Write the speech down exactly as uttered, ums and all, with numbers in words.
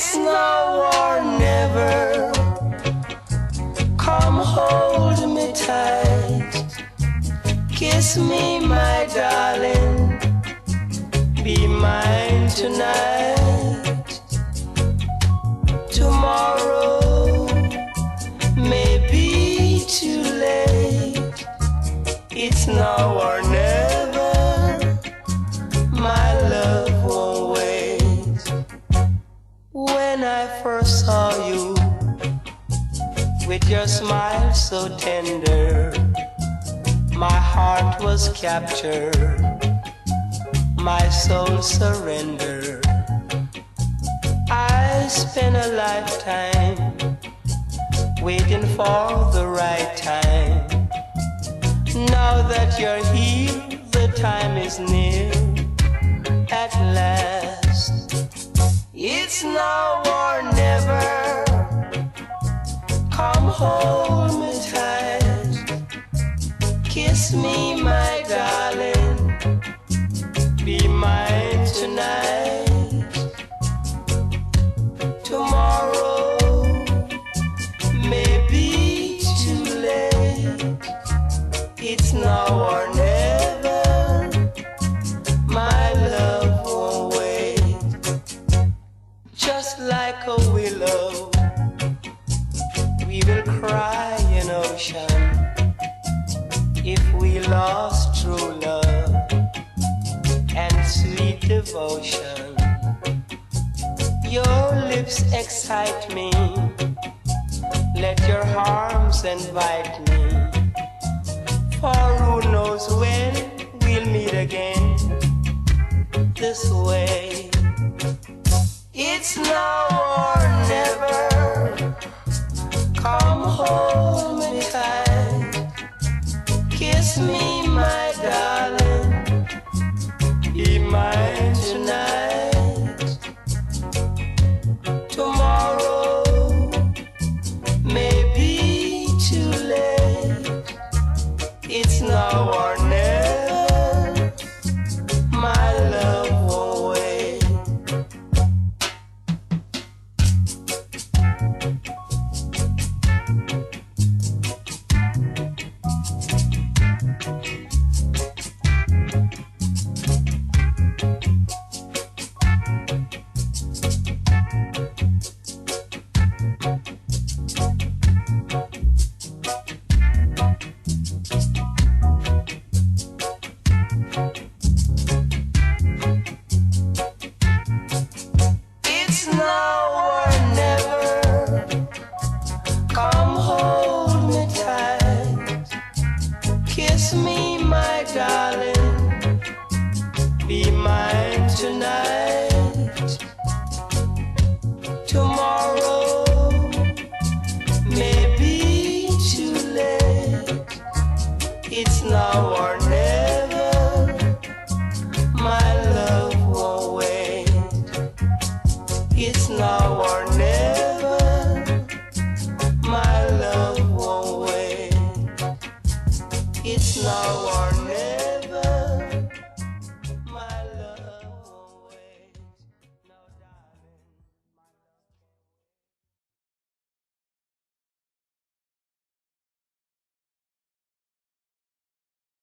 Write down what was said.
It's now or never. Come hold me tight, kiss me, my darling, be mine tonight. Tomorrow may be too late. It's now or never. My love won't wait. When I first saw you, with your smile so tender, my heart was captured, my soul surrendered. I spent a lifetime waiting for the right time. Now that you're here, the time is near. At last, it's now or never. Come hold me tight, kiss me, my darling, be mine tonight. Tomorrow may be too late. It's now or never. My love won't wait. Just like a willow, we will cry an ocean if we lost true love and sweet devotion. Your lips excite me, let your arms invite me, for who knows when we'll meet again this way. It's now or never. Come hold me tight, kiss me, my darling, be mine tonight. Tomorrow may be too late. It's now or never. My love won't wait. It's now or never. Come hold me tight, kiss me, my darling, be mine tonight. Tomorrow may be too late. It's now or never. My love won't wait. It's now or never. My love won't wait. It's now or never.